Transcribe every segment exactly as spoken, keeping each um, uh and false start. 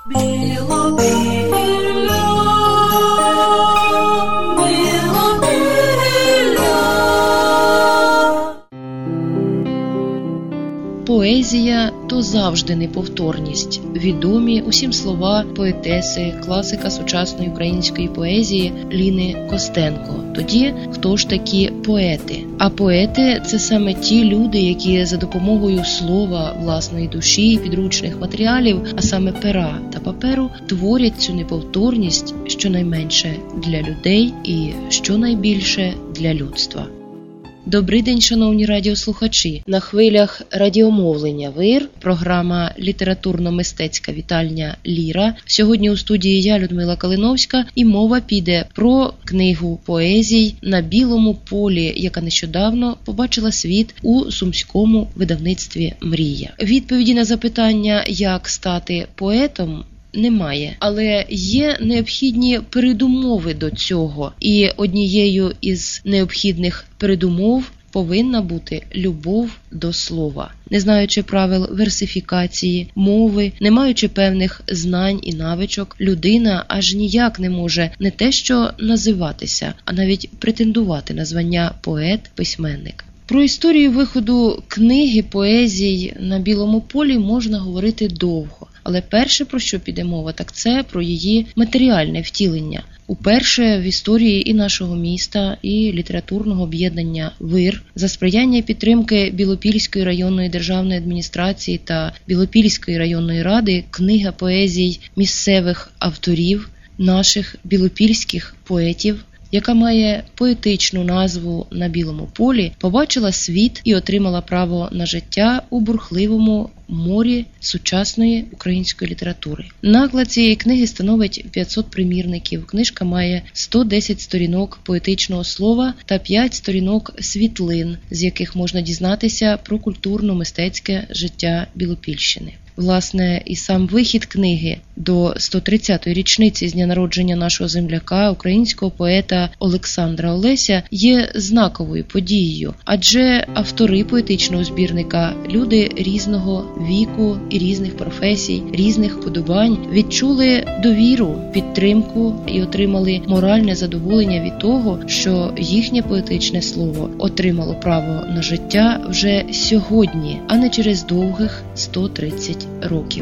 Поезія – то завжди неповторність. Відомі усім слова поетеси, класика сучасної української поезії Ліни Костенко. Тоді, хто ж такі поети? А поети – це саме ті люди, які за допомогою слова, власної душі, підручних матеріалів, а саме пера та паперу, творять цю неповторність щонайменше для людей і щонайбільше для людства. Добрий день, шановні радіослухачі! На хвилях радіомовлення ВИР, програма «Літературно-мистецька вітальня Ліра». Сьогодні у студії я, Людмила Калиновська, і мова піде про книгу поезій «На білому полі», яка нещодавно побачила світ у сумському видавництві «Мрія». Відповіді на запитання, як стати поетом, немає, але є необхідні передумови до цього, і однією із необхідних передумов повинна бути любов до слова. Не знаючи правил версифікації, мови, не маючи певних знань і навичок, людина аж ніяк не може не те що називатися, а навіть претендувати на звання поет-письменник. Про історію виходу книги поезій «На білому полі» можна говорити довго. Але перше, про що піде мова, так це про її матеріальне втілення. Уперше в історії і нашого міста, і літературного об'єднання «ВИР» за сприяння і підтримки Білопільської районної державної адміністрації та Білопільської районної ради книга поезій місцевих авторів, наших білопільських поетів, яка має поетичну назву «На білому полі», побачила світ і отримала право на життя у бурхливому морі сучасної української літератури. Наклад цієї книги становить п'ятсот примірників. Книжка має сто десять сторінок поетичного слова та п'ять сторінок світлин, з яких можна дізнатися про культурно-мистецьке життя Білопільщини. Власне, і сам вихід книги до сто тридцятої річниці з дня народження нашого земляка, українського поета Олександра Олеся, є знаковою подією, адже автори поетичного збірника – люди різного віку і різних професій, різних вподобань, відчули довіру, підтримку і отримали моральне задоволення від того, що їхнє поетичне слово отримало право на життя вже сьогодні, а не через довгих сто тридцять років.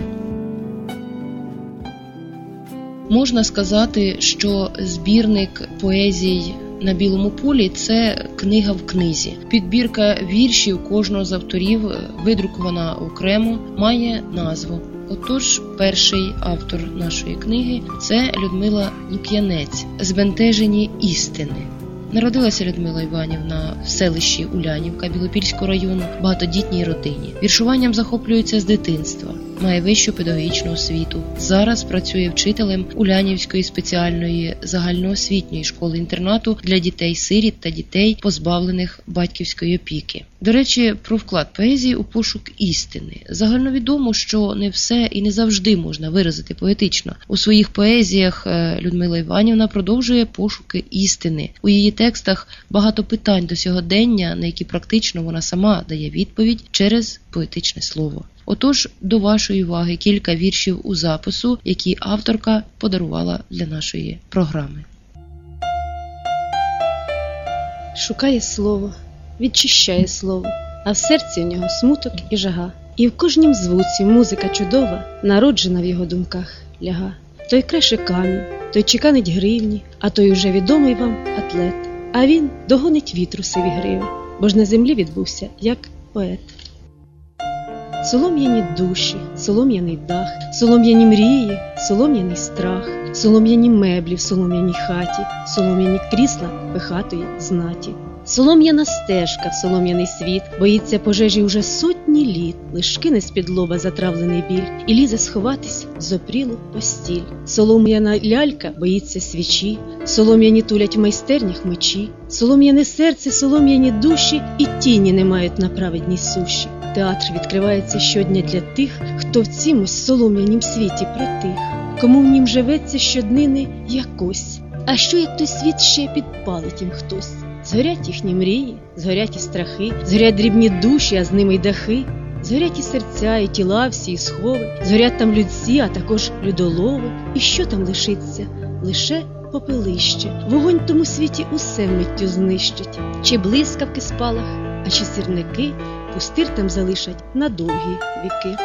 Можна сказати, що збірник поезій «На білому полі» – це книга в книзі. Підбірка віршів кожного з авторів, видрукована окремо, має назву. Отож, перший автор нашої книги – це Людмила Лук'янець «Збентежені істини». Народилася Людмила Іванівна в селищі Улянівка Білопільського району, в багатодітній родині. Віршуванням захоплюється з дитинства, має вищу педагогічну освіту. Зараз працює вчителем Улянівської спеціальної загальноосвітньої школи-інтернату для дітей-сиріт та дітей, позбавлених батьківської опіки. До речі, про вклад поезії у пошук істини. Загальновідомо, що не все і не завжди можна виразити поетично. У своїх поезіях Людмила Іванівна продовжує пошуки істини. У її текстах багато питань до сьогодення, на які практично вона сама дає відповідь через поетичне слово. Отож, до вашої уваги кілька віршів у запису, які авторка подарувала для нашої програми. Шукає слово, відчищає слово, а в серці у нього смуток і жага. І в кожнім звуці музика чудова, народжена в його думках, ляга. Той креше камінь, той чеканить гривні, а той уже відомий вам атлет. А він догонить вітру сиві гриви, бо ж на землі відбувся як поет. Солом'яні душі, солом'яний дах, солом'яні мрії, солом'яний страх, солом'яні меблі в солом'яній хаті, солом'яні крісла пихатої знаті. Солом'яна стежка в солом'яний світ, боїться пожежі уже сотні літ, лиш кине з-під лоба затравлений біль і лізе сховатись в зопрілу постіль. Солом'яна лялька боїться свічі, солом'яні тулять в майстернях мечі, солом'яне серце, солом'яні душі і тіні не мають на праведній суші. Театр відкривається щодня для тих, хто в цімось солом'янім світі притих, кому в нім живеться щоднини якось. А що як той світ ще підпалить їм хтось? Згорять їхні мрії, згорять і страхи, згорять дрібні душі, а з ними й дахи. Згорять і серця, і тіла всі, і схови, згорять там людці, а також людолови. І що там лишиться? Лише попелище. Вогонь в тому світі усе миттю знищить. Чи блискавки спалах, а чи сірники пустир там залишать на довгі віки.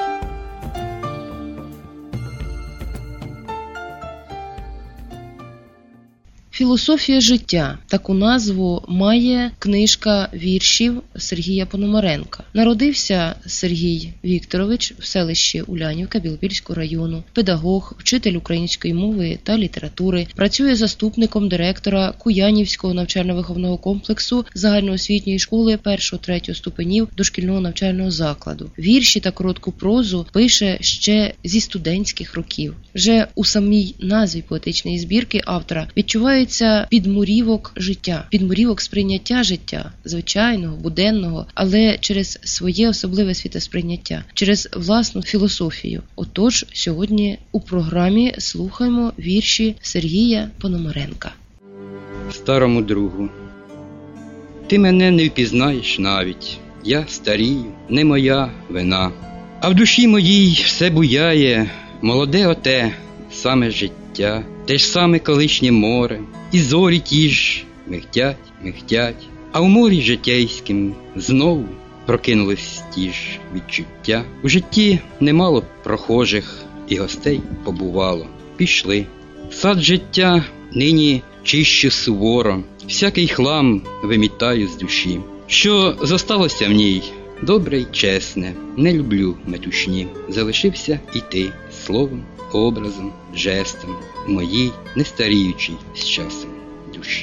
Філософія життя – таку назву має книжка віршів Сергія Пономаренка. Народився Сергій Вікторович в селищі Улянівка Білопільського району, педагог, вчитель української мови та літератури, працює заступником директора Куянівського навчально-виховного комплексу загальноосвітньої школи першого-третього ступенів дошкільного навчального закладу. Вірші та коротку прозу пише ще зі студентських років. Вже у самій назві поетичної збірки автора відчувається підмурівок життя, підмурівок сприйняття життя, звичайного, буденного, але через своє особливе світосприйняття, через власну філософію. Отож, сьогодні у програмі слухаємо вірші Сергія Пономаренка. Старому другу. Ти мене не впізнаєш навіть, я старію, не моя вина. А в душі моїй все буяє, молоде оте, саме життя, те ж саме колишнє море, і зорі ті ж михтять, михтять, а в морі житейським знову прокинулись ті ж відчуття. У житті немало прохожих і гостей побувало. Пішли. Сад життя нині чищу суворо, всякий хлам вимітаю з душі. Що зосталося в ній, добре й чесне, не люблю метушні. Залишився і ти словом, образом, жестом в моїй нестаріючій з часом душі.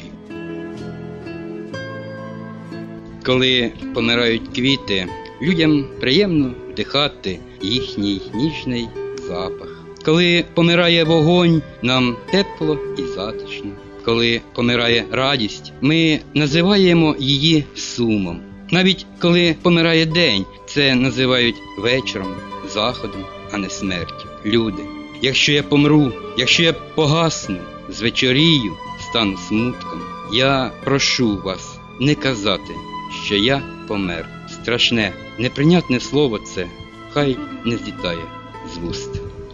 Коли помирають квіти, людям приємно вдихати їхній ніжний запах. Коли помирає вогонь, нам тепло і затишно. Коли помирає радість, ми називаємо її сумом. Навіть коли помирає день, це називають вечором, заходом, а не смертю. Люди, якщо я помру, якщо я погасну, звечорію, стану смутком, я прошу вас не казати, що я помер. Страшне, неприйнятне слово це, хай не злітає з вуст.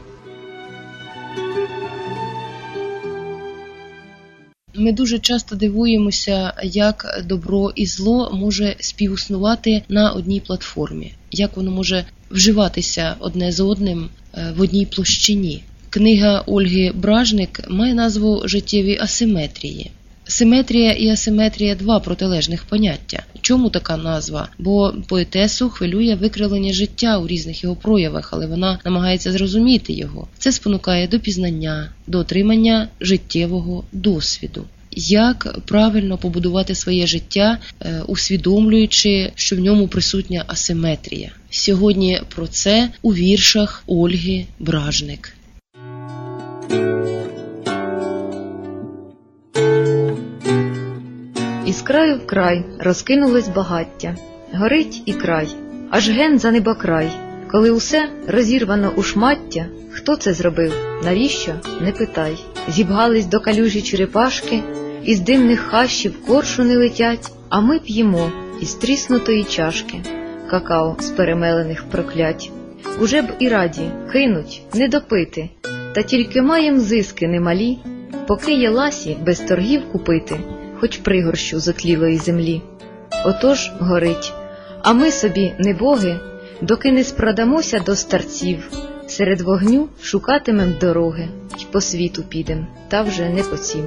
Ми дуже часто дивуємося, як добро і зло може співіснувати на одній платформі, як воно може вживатися одне з одним в одній площині. Книга Ольги Бражник має назву «Життєві асиметрії». Симетрія і асиметрія – два протилежних поняття. Чому така назва? Бо поетесу хвилює викривлення життя у різних його проявах, але вона намагається зрозуміти його. Це спонукає до пізнання, до отримання життєвого досвіду. Як правильно побудувати своє життя, усвідомлюючи, що в ньому присутня асиметрія? Сьогодні про це у віршах Ольги Бражник. Із краю в край розкинулось багаття, горить і край, аж ген за небокрай. Коли усе розірвано у шмаття, хто це зробив, навіщо, не питай. Зібгались до калюжі черепашки, із димних хащів коршуни летять, а ми п'ємо із тріснутої чашки какао з перемелених проклять. Уже б і раді кинуть, не допити, та тільки маєм зиски немалі, поки є ласі без торгів купити, хоч пригорщу зотлілої землі. Отож горить, а ми собі, не боги, доки не спродамося до старців, серед вогню шукатимем дороги, й по світу підем, та вже не по цім.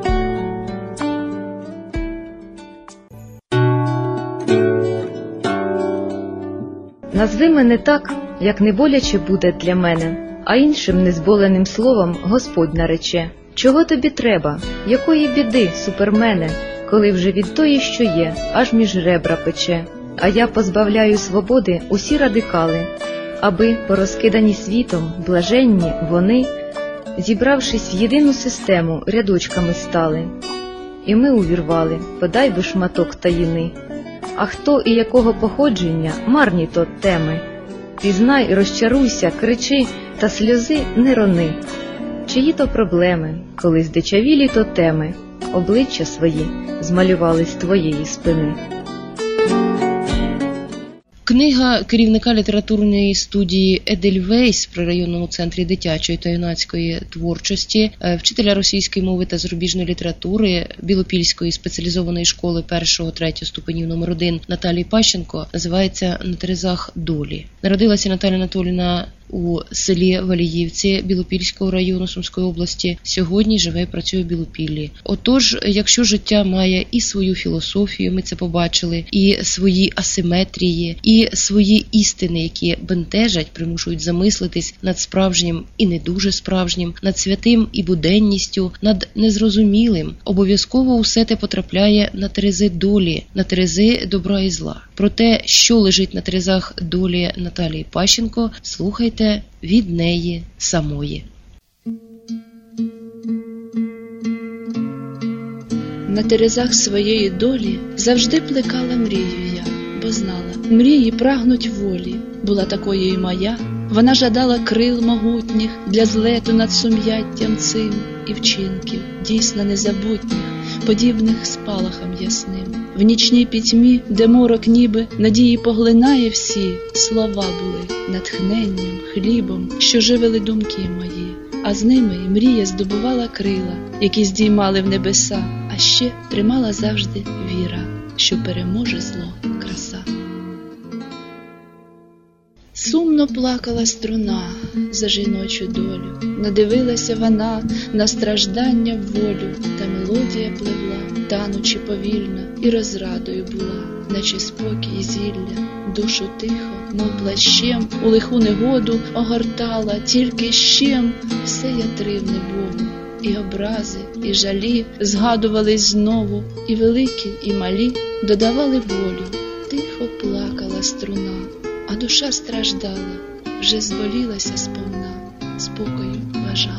Назви мене так, як не боляче буде для мене, а іншим незболеним словом Господь нарече. Чого тобі треба, якої біди, супермене, коли вже від тої, що є, аж між ребра пече. А я позбавляю свободи усі радикали, аби, порозкидані світом, блаженні вони, зібравшись в єдину систему, рядочками стали. І ми увірвали, подай би шматок таїни. А хто і якого походження, марні то теми. Пізнай, розчаруйся, кричи, та сльози не рони. Чиї то проблеми, коли здичавілі то теми, обличчя свої змалювали з твоєї спини. Книга керівника літературної студії Едельвейс при районному центрі дитячої та юнацької творчості, вчителя російської мови та зарубіжної літератури Білопільської спеціалізованої школи першого-третього ступенів номер один Наталії Пащенко називається «На терезах долі». Народилася Наталя Анатоліївна у селі Валіївці Білопільського району Сумської області. Сьогодні живе і працює в Білопіллі. Отож, якщо життя має і свою філософію, ми це побачили, і свої асиметрії, і свої істини, які бентежать, примушують замислитись над справжнім і не дуже справжнім, над святим і буденністю, над незрозумілим, обов'язково усе те потрапляє на терези долі, на терези добра і зла. Про те, що лежить на терезах долі Наталії Пащенко, слухайте від неї самої. На терезах своєї долі завжди плекала мрію я, бо знала, мрії прагнуть волі. Була такою і моя, вона жадала крил могутніх для злету над сум'яттям цим і вчинків, дійсно незабутніх, подібних спалахам ясним. В нічній пітьмі, де морок ніби надії поглинає всі, слова були натхненням, хлібом, що живили думки мої, а з ними і мрія здобувала крила, які здіймали в небеса, а ще тримала завжди віра, що переможе зло краса. Сумно плакала струна за жіночу долю, надивилася вона на страждання в волю, та мелодія пливла, танучи повільно, і розрадою була, наче спокій зілля, душу тихо, мов плащем, у лиху негоду огортала, тільки щем все ятривне було, і образи, і жалі згадувались знову, і великі, і малі додавали болю. Тихо плакала струна, а душа страждала, вже зболілася сповна, спокою бажала.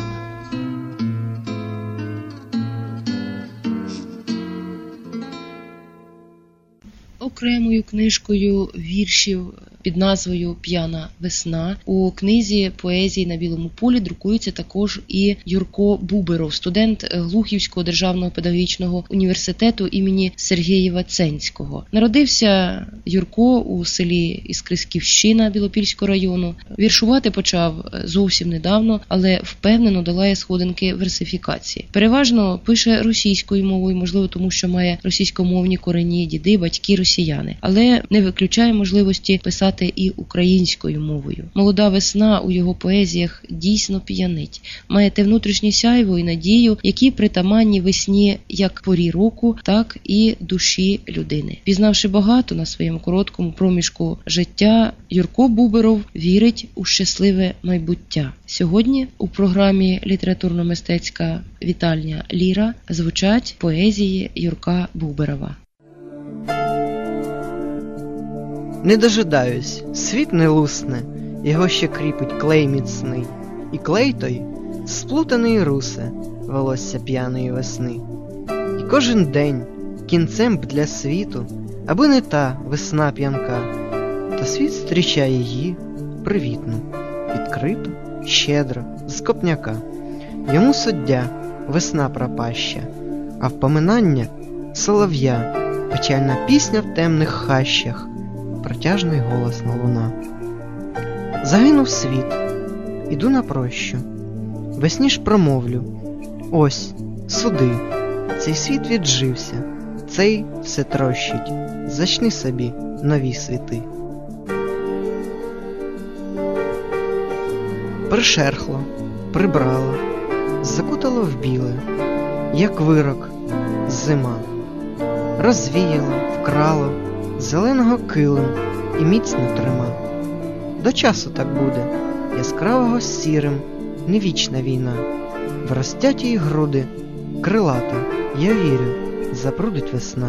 Окремою книжкою віршів під назвою «П'яна весна» у книзі поезії «На білому полі» друкується також і Юрко Буберов, студент Глухівського державного педагогічного університету імені Сергієва Ценського. Народився Юрко у селі Іскрисківщина Білопільського району. Віршувати почав зовсім недавно, але впевнено долає сходинки версифікації. Переважно пише російською мовою, можливо, тому що має російськомовні корені, діди, батьки росіяни, але не виключає можливості писати і українською мовою. Молода весна у його поезіях дійсно п'янить. Має те внутрішнє сяйво і надію, які притаманні весні як порі року, так і душі людини. Пізнавши багато на своєму короткому проміжку життя, Юрко Буберов вірить у щасливе майбуття. Сьогодні у програмі «Літературно-мистецька вітальня Ліра» звучать поезії Юрка Буберова. Не дожидаюсь, світ не лусне, його ще кріпить клей міцний, і клей той сплутаний русе, волосся п'яної весни. І кожен день кінцем б для світу, аби не та весна п'янка, то світ зустрічає її привітну, відкриту, щедро, з копняка. Йому суддя весна пропаща, а впоминання солов'я, печальна пісня в темних хащах, протяжний голосна луна. Загинув світ, іду на прощу, весні ж промовлю: ось, суди, цей світ віджився, цей все трощить, зачни собі нові світи. Пришерхло, прибрало, закутало в біле, як вирок, зима, розвіяло, вкрало зеленого килим і міцно трима. До часу так буде, яскравого сірим, не вічна війна. В розтяті груди, крилата, я вірю, запрудить весна.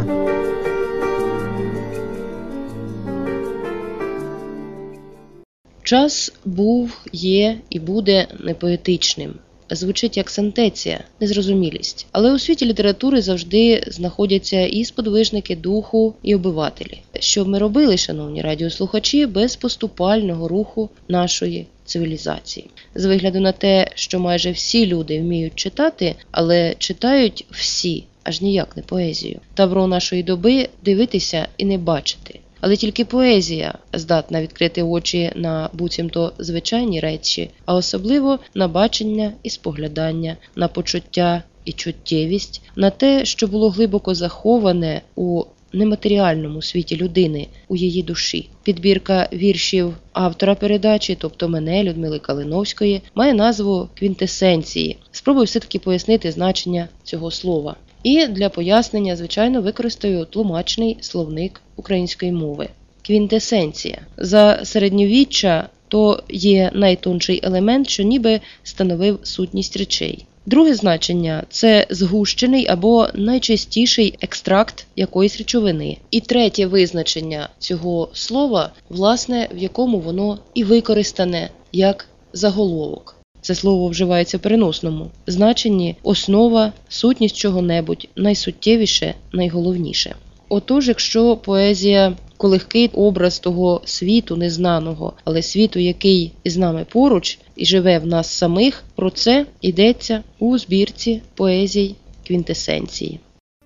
Час був, є і буде непоетичним. Звучить як сентенція, незрозумілість. Але у світі літератури завжди знаходяться і сподвижники духу, і обивателі. Що б ми робили, шановні радіослухачі, без поступального руху нашої цивілізації? З вигляду на те, що майже всі люди вміють читати, але читають всі, аж ніяк не поезію. Тавро нашої доби – дивитися і не бачити. Але тільки поезія здатна відкрити очі на буцімто звичайні речі, а особливо на бачення і споглядання, на почуття і чуттєвість, на те, що було глибоко заховане у нематеріальному світі людини, у її душі. Підбірка віршів автора передачі, тобто мене, Людмили Калиновської, має назву «Квінтесенції». Спробую все-таки пояснити значення цього слова. І для пояснення, звичайно, використаю тлумачний словник української мови. Квінтесенція. За середньовіччя то є найтонший елемент, що ніби становив сутність речей. Друге значення – це згущений або найчистіший екстракт якоїсь речовини. І третє визначення цього слова, власне, в якому воно і використане як заголовок. Це слово вживається в переносному значенні – основа, сутність чого-небудь, найсуттєвіше, найголовніше. Отож, якщо поезія – колихкий образ того світу незнаного, але світу, який із нами поруч і живе в нас самих, про це йдеться у збірці поезій «Квінтесенції».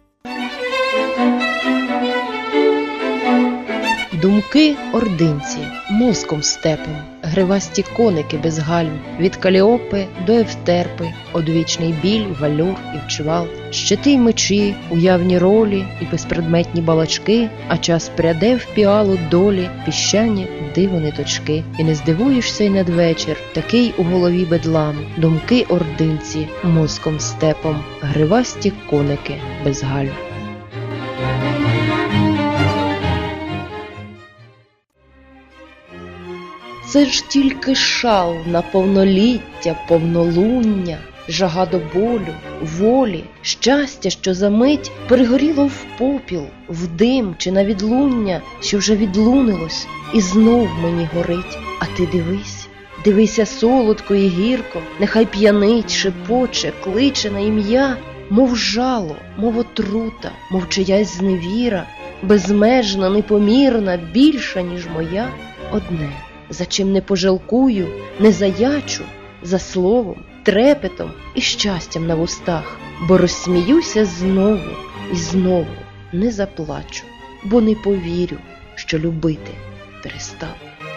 Думки ординці, мозком степом, гривасті коники без гальм, від Каліопи до Евтерпи, одвічний біль, валюр і вчвал, щити й мечі, уявні ролі і безпредметні балачки, а час пряде в піалу долі, піщані диво ниточки. І не здивуєшся й надвечір, такий у голові бедлам, думки ординці, мозком степом, гривасті коники без гальм. Це ж тільки шал на повноліття, повнолуння, жага до болю, волі, щастя, що за мить перегоріло в попіл, в дим чи на відлуння, що вже відлунилось, і знов мені горить. А ти дивись, дивися солодко і гірко, нехай п'янить, шепоче, кличе на ім'я, мов жало, мов отрута, мов чиясь зневіра, безмежна, непомірна, більша, ніж моя, одне. За чим не пожалкую, не заячу, за словом, трепетом і щастям на вустах, бо розсміюся знову і знову не заплачу, бо не повірю, що любити перестав.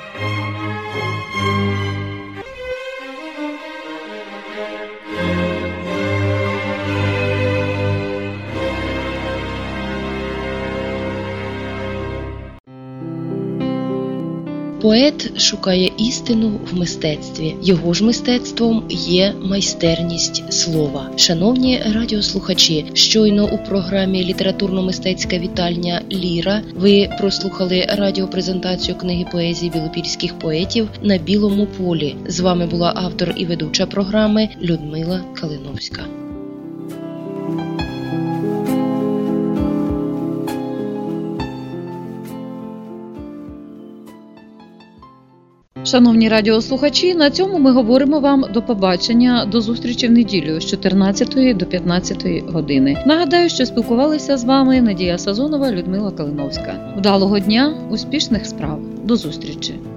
Поет шукає істину в мистецтві. Його ж мистецтвом є майстерність слова. Шановні радіослухачі, щойно у програмі «Літературно-мистецька вітальня Ліра» ви прослухали радіопрезентацію книги поезії білопільських поетів «На білому полі». З вами була автор і ведуча програми Людмила Калиновська. Шановні радіослухачі, на цьому ми говоримо вам до побачення, до зустрічі в неділю з чотирнадцятої до п'ятнадцятої години. Нагадаю, що спілкувалися з вами Надія Сазонова, Людмила Калиновська. Вдалого дня, успішних справ. До зустрічі!